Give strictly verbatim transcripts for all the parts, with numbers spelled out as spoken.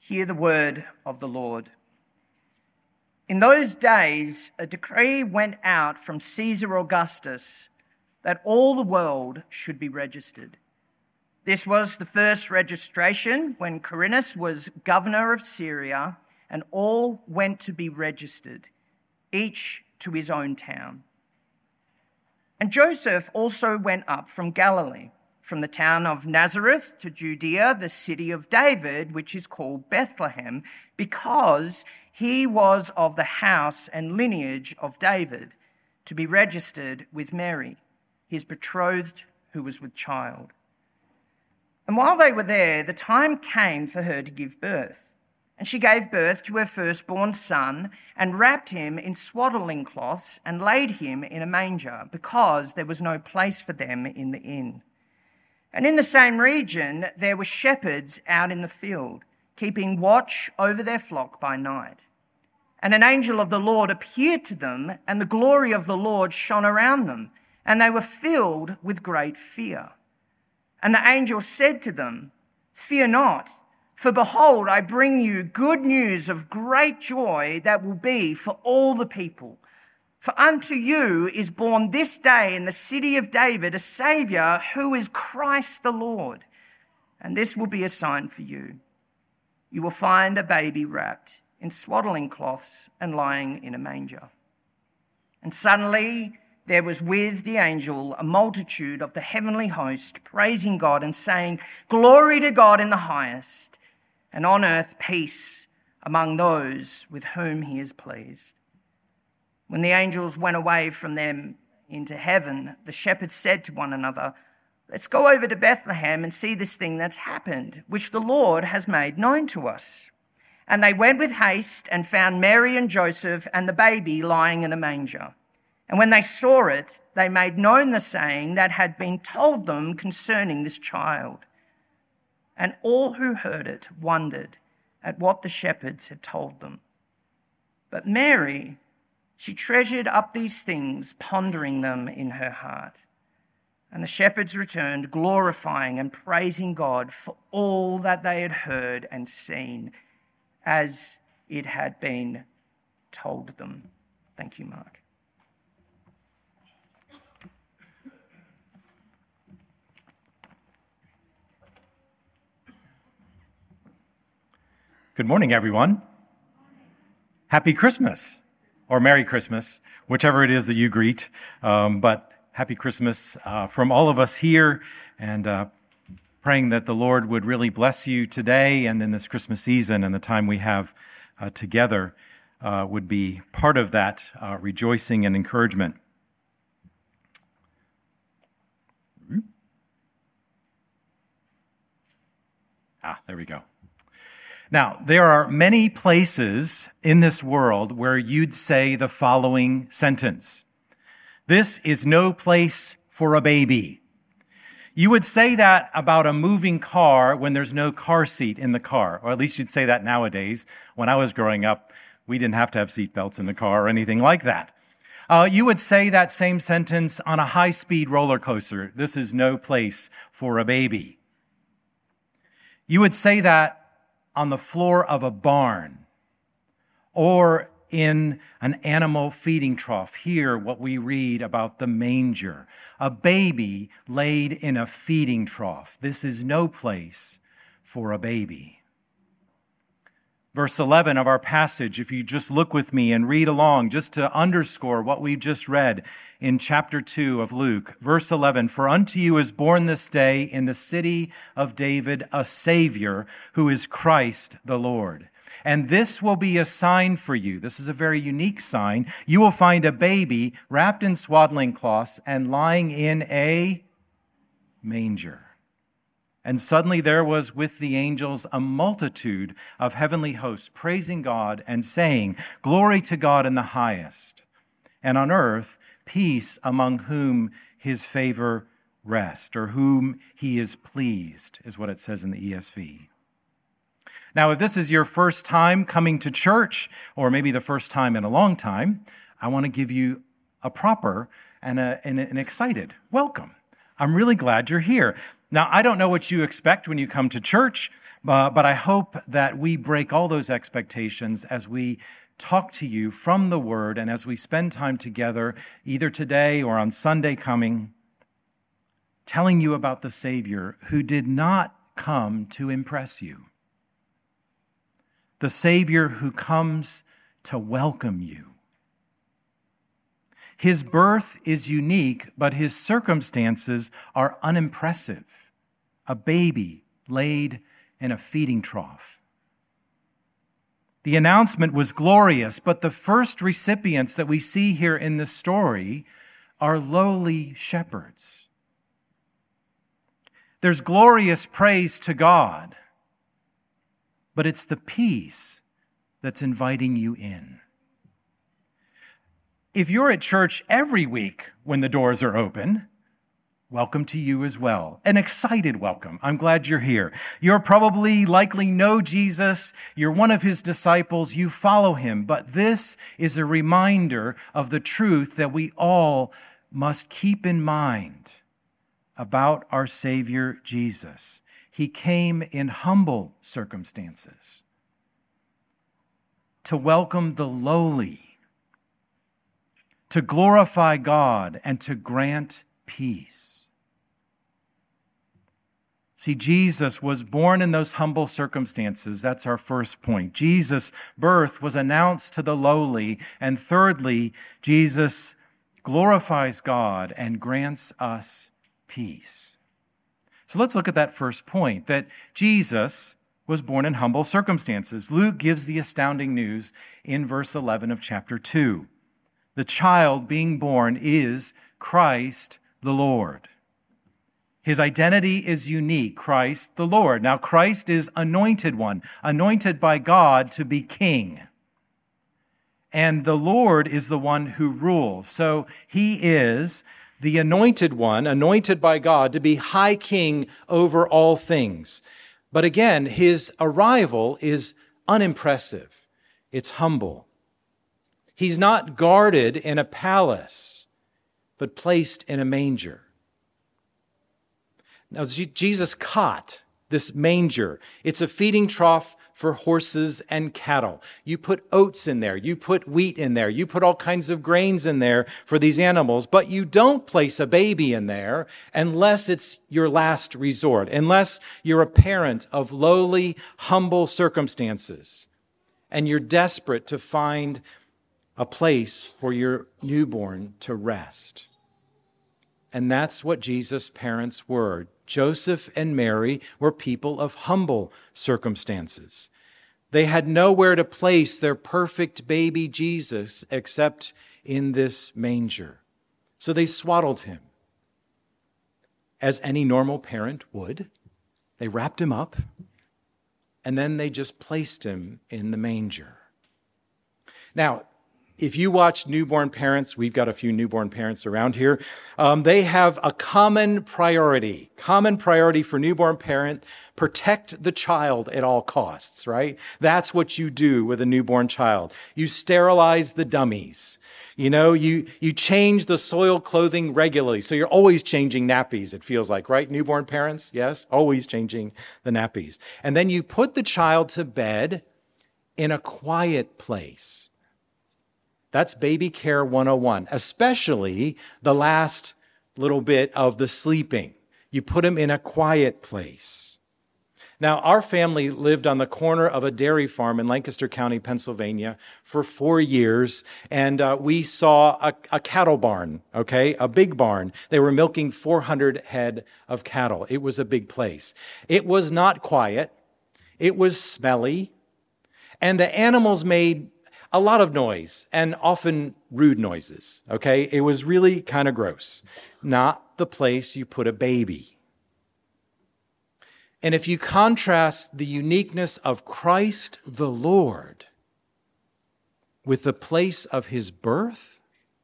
Hear the word of the Lord. In those days, a decree went out from Caesar Augustus that all the world should be registered. This was the first registration when Quirinius was governor of Syria, and all went to be registered, each to his own town. And Joseph also went up from Galilee, from the town of Nazareth to Judea, the city of David, which is called Bethlehem, because he was of the house and lineage of David, to be registered with Mary, his betrothed, who was with child. And while they were there, the time came for her to give birth. And she gave birth to her firstborn son and wrapped him in swaddling cloths and laid him in a manger, because there was no place for them in the inn. And in the same region, there were shepherds out in the field, keeping watch over their flock by night. And an angel of the Lord appeared to them, and the glory of the Lord shone around them, and they were filled with great fear. And the angel said to them, "Fear not, for behold, I bring you good news of great joy that will be for all the people. For unto you is born this day in the city of David a Saviour, who is Christ the Lord. And this will be a sign for you. You will find a baby wrapped in swaddling cloths and lying in a manger." And suddenly there was with the angel a multitude of the heavenly host, praising God and saying, "Glory to God in the highest, and on earth peace among those with whom he is pleased." When the angels went away from them into heaven, the shepherds said to one another, "Let's go over to Bethlehem and see this thing that's happened, which the Lord has made known to us." And they went with haste and found Mary and Joseph and the baby lying in a manger. And when they saw it, they made known the saying that had been told them concerning this child. And all who heard it wondered at what the shepherds had told them. But Mary, she treasured up these things, pondering them in her heart. And the shepherds returned, glorifying and praising God for all that they had heard and seen, as it had been told them. Thank you, Mark. Good morning, everyone. Happy Christmas, or Merry Christmas, whichever it is that you greet. Um, but happy Christmas uh, from all of us here, and uh, praying that the Lord would really bless you today and in this Christmas season, and the time we have uh, together uh, would be part of that uh, rejoicing and encouragement. Ah, there we go. Now, there are many places in this world where you'd say the following sentence: "This is no place for a baby." You would say that about a moving car when there's no car seat in the car, or at least you'd say that nowadays. When I was growing up, we didn't have to have seat belts in the car or anything like that. Uh, you would say that same sentence on a high-speed roller coaster: "This is no place for a baby." You would say that on the floor of a barn, or in an animal feeding trough. Hear what we read about the manger: a baby laid in a feeding trough. This is no place for a baby. Verse eleven of our passage, if you just look with me and read along, just to underscore what we've just read in chapter two of Luke. Verse eleven, "For unto you is born this day in the city of David a Savior, who is Christ the Lord. And this will be a sign for you." This is a very unique sign. "You will find a baby wrapped in swaddling cloths and lying in a manger." And suddenly there was with the angels a multitude of heavenly hosts, praising God and saying, "Glory to God in the highest, and on earth peace among whom his favor rests," or whom he is pleased, is what it says in the E S V. Now, if this is your first time coming to church, or maybe the first time in a long time, I want to give you a proper and, a, and an excited welcome. I'm really glad you're here. Now, I don't know what you expect when you come to church, Uh, but I hope that we break all those expectations as we talk to you from the Word and as we spend time together, either today or on Sunday coming, telling you about the Savior who did not come to impress you. The Savior who comes to welcome you. His birth is unique, but his circumstances are unimpressive. A baby laid in a feeding trough. The announcement was glorious, but the first recipients that we see here in this story are lowly shepherds. There's glorious praise to God, but it's the peace that's inviting you in. If you're at church every week when the doors are open, welcome to you as well. An excited welcome. I'm glad you're here. You're probably likely know Jesus. You're one of his disciples. You follow him. But this is a reminder of the truth that we all must keep in mind about our Savior Jesus. He came in humble circumstances to welcome the lowly, to glorify God, and to grant peace. See, Jesus was born in those humble circumstances. That's our first point. Jesus' birth was announced to the lowly. And thirdly, Jesus glorifies God and grants us peace. So let's look at that first point, that Jesus was born in humble circumstances. Luke gives the astounding news in verse eleven of chapter two. The child being born is Christ the Lord. His identity is unique, Christ the Lord. Now, Christ is anointed one, anointed by God to be king. And the Lord is the one who rules. So he is the anointed one, anointed by God to be high king over all things. But again, his arrival is unimpressive. It's humble. He's not guarded in a palace, but placed in a manger. Now, Jesus' cot, this manger, it's a feeding trough for horses and cattle. You put oats in there. You put wheat in there. You put all kinds of grains in there for these animals, but you don't place a baby in there unless it's your last resort, unless you're a parent of lowly, humble circumstances, and you're desperate to find a place for your newborn to rest. And that's what Jesus' parents were. Joseph and Mary were people of humble circumstances. They had nowhere to place their perfect baby Jesus except in this manger. So they swaddled him, as any normal parent would. They wrapped him up, and then they just placed him in the manger. Now, if you watch newborn parents, we've got a few newborn parents around here, um, they have a common priority. Common priority for newborn parent, protect the child at all costs, right? That's what you do with a newborn child. You sterilize the dummies. You know, you, you change the soiled clothing regularly. So you're always changing nappies, it feels like, right? Newborn parents, yes, always changing the nappies. And then you put the child to bed in a quiet place. That's baby care one oh one, especially the last little bit of the sleeping. You put them in a quiet place. Now, our family lived on the corner of a dairy farm in Lancaster County, Pennsylvania for four years, and uh, we saw a, a cattle barn, okay, a big barn. They were milking four hundred head of cattle. It was a big place. It was not quiet. It was smelly, and the animals made a lot of noise, and often rude noises, okay? It was really kind of gross. Not the place you put a baby. And if you contrast the uniqueness of Christ the Lord with the place of his birth,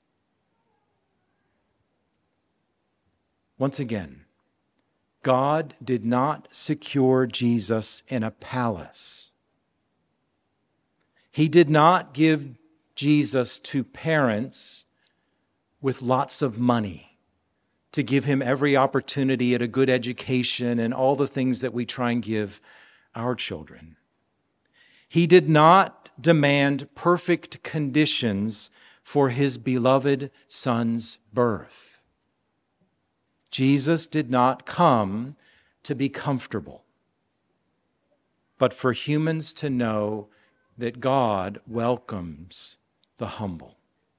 once again, God did not secure Jesus in a palace. He did not give Jesus to parents with lots of money to give him every opportunity at a good education and all the things that we try and give our children. He did not demand perfect conditions for his beloved Son's birth. Jesus did not come to be comfortable, but for humans to know that God welcomes the humble.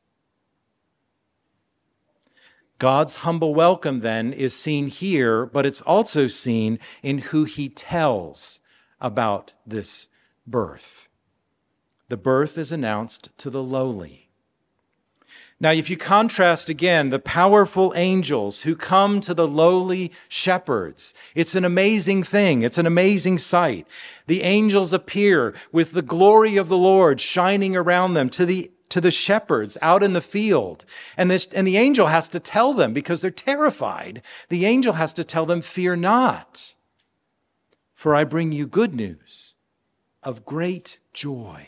God's humble welcome, then, is seen here, but it's also seen in who he tells about this birth. The birth is announced to the lowly. Now, if you contrast again the powerful angels who come to the lowly shepherds, it's an amazing thing. It's an amazing sight. The angels appear with the glory of the Lord shining around them to the to the shepherds out in the field. And, this, and the angel has to tell them, because they're terrified, the angel has to tell them, "Fear not, for I bring you good news of great joy."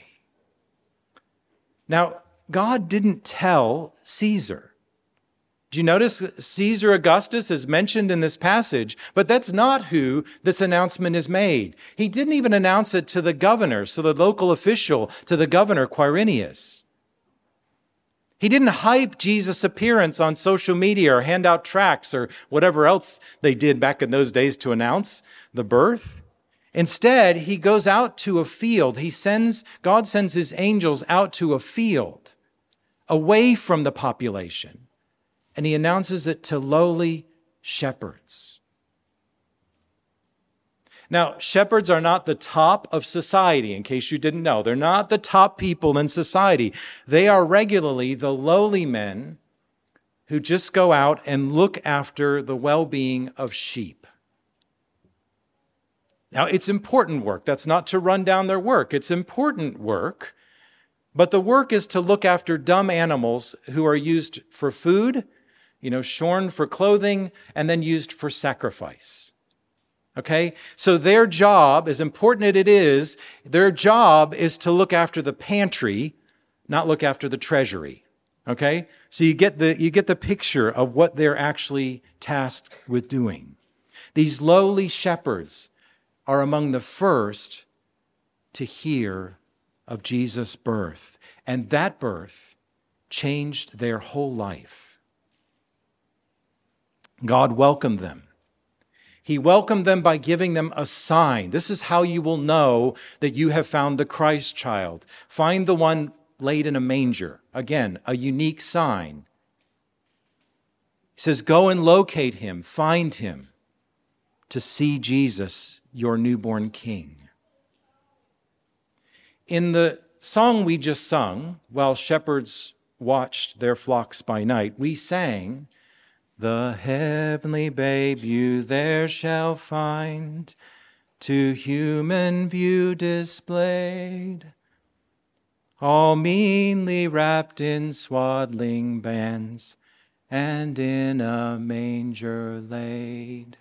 Now, God didn't tell Caesar. Do you notice Caesar Augustus is mentioned in this passage, but that's not who this announcement is made. He didn't even announce it to the governor, so the local official, to the governor Quirinius. He didn't hype Jesus' appearance on social media or hand out tracts or whatever else they did back in those days to announce the birth. Instead, he goes out to a field. He sends, God sends his angels out to a field away from the population, and he announces it to lowly shepherds. Now, shepherds are not the top of society, in case you didn't know. They're not the top people in society. They are regularly the lowly men who just go out and look after the well-being of sheep. Now, it's important work. That's not to run down their work. It's important work. But the work is to look after dumb animals who are used for food, you know, shorn for clothing, and then used for sacrifice. Okay? So their job, as important as it is, their job is to look after the pantry, not look after the treasury. Okay? So you get the, you get the picture of what they're actually tasked with doing. These lowly shepherds are among the first to hear of Jesus' birth. And that birth changed their whole life. God welcomed them. He welcomed them by giving them a sign. This is how you will know that you have found the Christ child. Find the one laid in a manger. Again, a unique sign. He says, go and locate him, find him, to see Jesus, your newborn King. In the song we just sung, while shepherds watched their flocks by night, we sang, "The heavenly babe you there shall find, to human view displayed, all meanly wrapped in swaddling bands, and in a manger laid."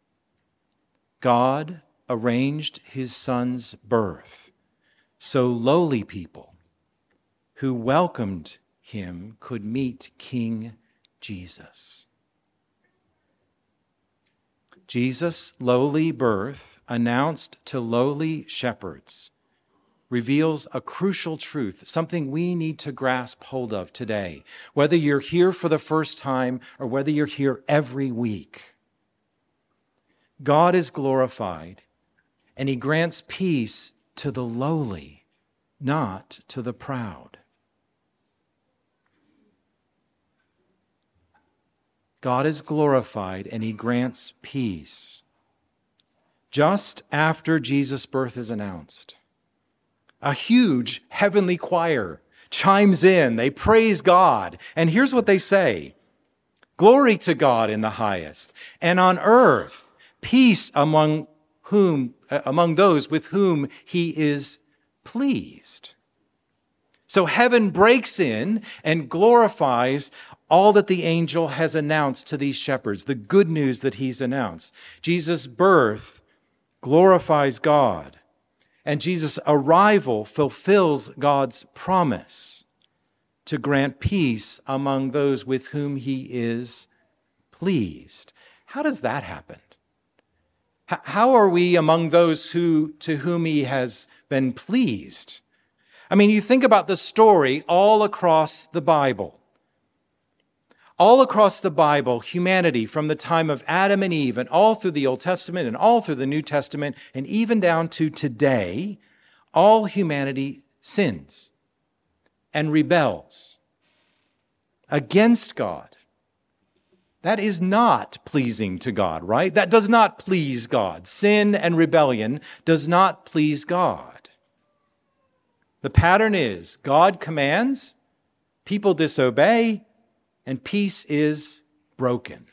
God arranged his son's birth so lowly people who welcomed him could meet King Jesus. Jesus' lowly birth, announced to lowly shepherds, reveals a crucial truth, something we need to grasp hold of today, whether you're here for the first time or whether you're here every week. God is glorified, and he grants peace to the lowly, not to the proud. God is glorified, and he grants peace. Just after Jesus' birth is announced, a huge heavenly choir chimes in. They praise God. And here's what they say: "Glory to God in the highest, and on earth, peace among whom, among those with whom he is pleased." So heaven breaks in and glorifies all that the angel has announced to these shepherds, the good news that he's announced. Jesus' birth glorifies God, and Jesus' arrival fulfills God's promise to grant peace among those with whom he is pleased. How does that happen? H- how are we among those who to whom he has been pleased? I mean, you think about the story all across the Bible. All across the Bible, humanity, from the time of Adam and Eve, and all through the Old Testament, and all through the New Testament, and even down to today, all humanity sins and rebels against God. That is not pleasing to God, right? That does not please God. Sin and rebellion does not please God. The pattern is God commands, people disobey, and peace is broken.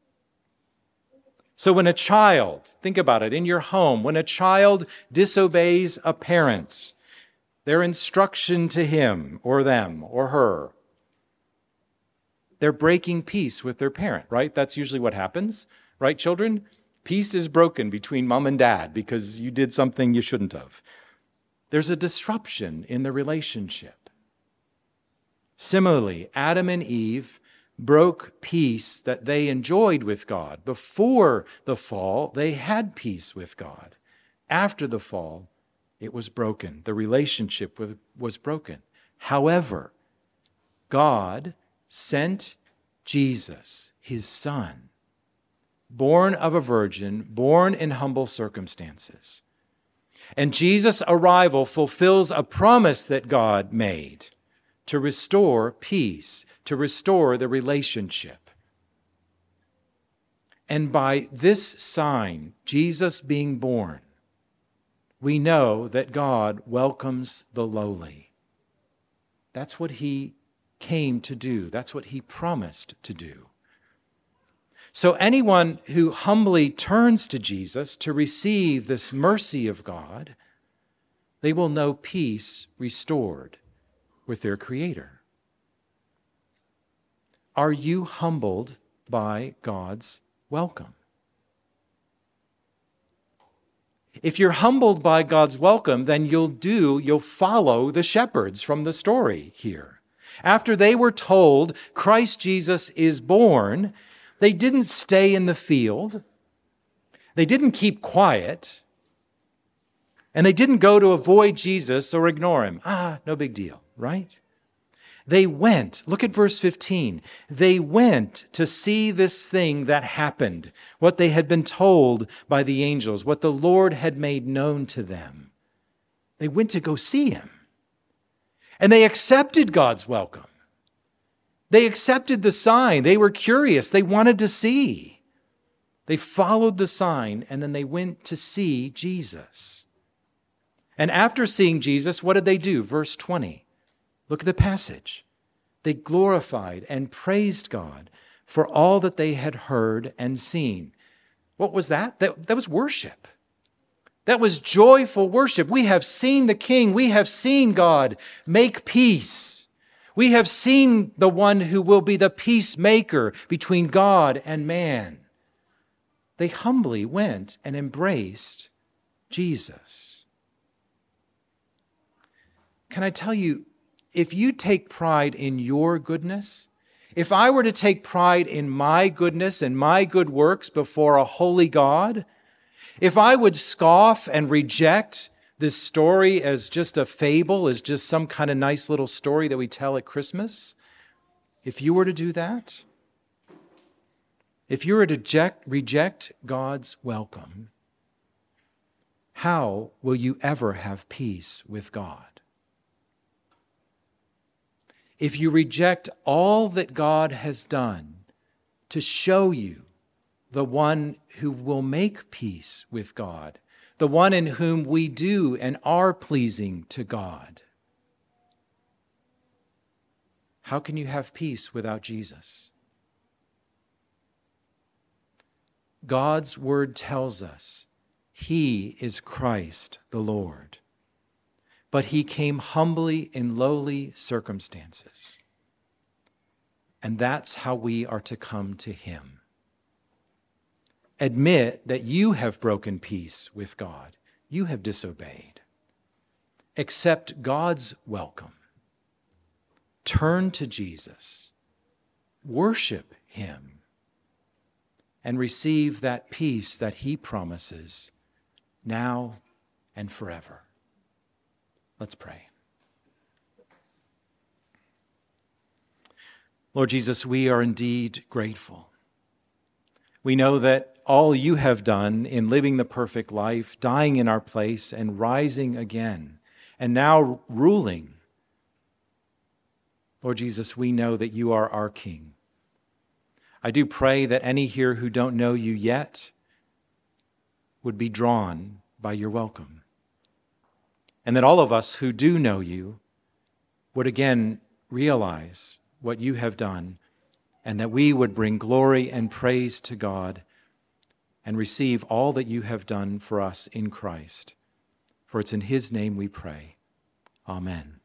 So when a child, think about it, in your home, when a child disobeys a parent, their instruction to him or them or her, they're breaking peace with their parent, right? That's usually what happens, right, children? Peace is broken between mom and dad because you did something you shouldn't have. There's a disruption in the relationship. Similarly, Adam and Eve broke peace that they enjoyed with God. Before the fall, they had peace with God. After the fall, it was broken. The relationship was broken. However, God sent Jesus, his son, born of a virgin, born in humble circumstances. And Jesus' arrival fulfills a promise that God made to restore peace, to restore the relationship. And by this sign, Jesus being born, we know that God welcomes the lowly. That's what he came to do. That's what he promised to do. So anyone who humbly turns to Jesus to receive this mercy of God, they will know peace restored with their Creator. Are you humbled by God's welcome? If you're humbled by God's welcome, then you'll do, you'll follow the shepherds from the story here. After they were told Christ Jesus is born, they didn't stay in the field. They didn't keep quiet. And they didn't go to avoid Jesus or ignore him. Ah, no big deal, right? They went, look at verse fifteen. They went to see this thing that happened, what they had been told by the angels, what the Lord had made known to them. They went to go see him. And they accepted God's welcome. They accepted the sign. They were curious. They wanted to see. They followed the sign, and then they went to see Jesus. And after seeing Jesus, what did they do? Verse twenty. Look at the passage. They glorified and praised God for all that they had heard and seen. What was that? That, that was worship. That was joyful worship. We have seen the King. We have seen God make peace. We have seen the one who will be the peacemaker between God and man. They humbly went and embraced Jesus. Can I tell you, if you take pride in your goodness, if I were to take pride in my goodness and my good works before a holy God, if I would scoff and reject this story as just a fable, as just some kind of nice little story that we tell at Christmas, if you were to do that, if you were to reject, reject God's welcome, how will you ever have peace with God? If you reject all that God has done to show you the one who will make peace with God, the one in whom we do and are pleasing to God, how can you have peace without Jesus? God's word tells us he is Christ the Lord. But he came humbly in lowly circumstances. And that's how we are to come to him. Admit that you have broken peace with God. You have disobeyed. Accept God's welcome. Turn to Jesus. Worship him. and receive that peace that he promises now and forever. Let's pray. Lord Jesus, we are indeed grateful. We know that all you have done in living the perfect life, dying in our place and rising again, and now ruling. Lord Jesus, we know that you are our King. I do pray that any here who don't know you yet would be drawn by your welcome. And that all of us who do know you would again realize what you have done, and that we would bring glory and praise to God and receive all that you have done for us in Christ. For it's in his name we pray. Amen.